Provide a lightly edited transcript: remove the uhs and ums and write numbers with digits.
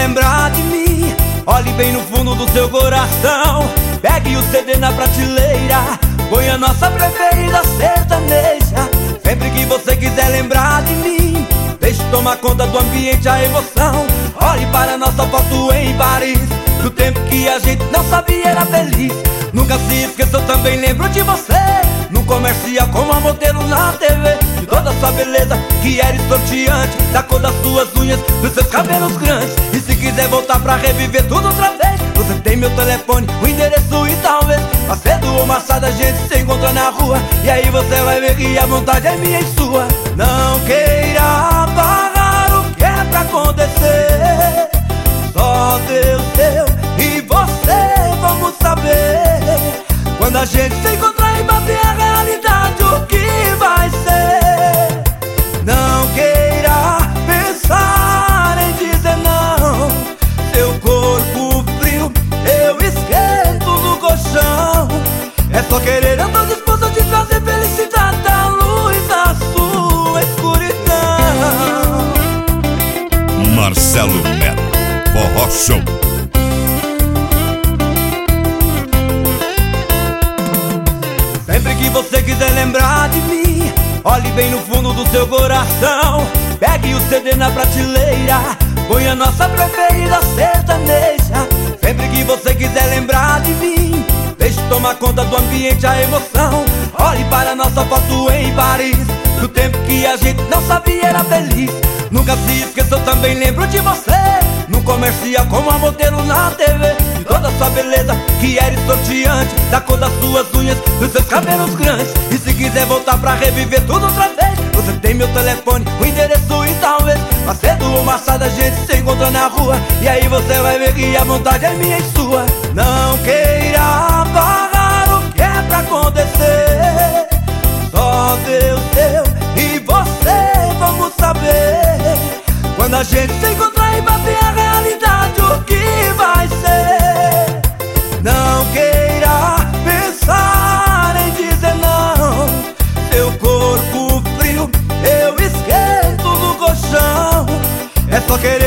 lembrar de mim, olhe bem no fundo do seu coração. Pegue o CD na prateleira, põe a nossa preferida sertaneja. Sempre que você quiser lembrar de mim, deixe tomar conta do ambiente, a emoção. Olhe para nossa foto em Paris, do tempo que a gente não sabia era feliz. Nunca se esqueçam, também lembro de você, no comercial como a modelo na TV. De toda sua beleza, que era estonteante, da cor das suas unhas, dos seus cabelos grandes. E se quiser voltar pra reviver tudo outra vez, você tem meu telefone, o endereço e talvez mais cedo ou mais tarde a gente se encontra na rua. E aí você vai ver que a vontade é minha e sua. Não queira apagar o que é pra acontecer, só Deus deu e você vamos saber. Quando a gente se encontrar e bater a realidade, o que vai ser? Não queira pensar em dizer não, seu corpo frio eu esquento no colchão. É só querer, eu tô disposto a te trazer felicidade, da luz na sua escuridão. Marcelo Melo, Forró Show. Sempre que você quiser lembrar de mim, olhe bem no fundo do seu coração. Pegue o CD na prateleira, põe a nossa preferida sertaneja. Sempre que você quiser lembrar de mim, deixe tomar conta do ambiente, a emoção. Olhe para nossa foto em Paris, do tempo que a gente não sabia era feliz. Nunca se esqueçam, também lembro de você, no comercial como a modelo na TV. De toda sua beleza, que era estonteante, da cor das suas unhas, dos seus cabelos grandes. E se quiser voltar pra reviver tudo outra vez, você tem meu telefone, o endereço e talvez mais cedo ou mais tarde a gente se encontra na rua. E aí você vai ver que a vontade é minha e sua. Não queira apagar o que é pra acontecer, só Deus deu e você vamos saber. Quando a gente se encontrar e bater a realidade, o que vai ser? Não queira pensar em dizer não, seu corpo frio eu esquento no colchão. É só querer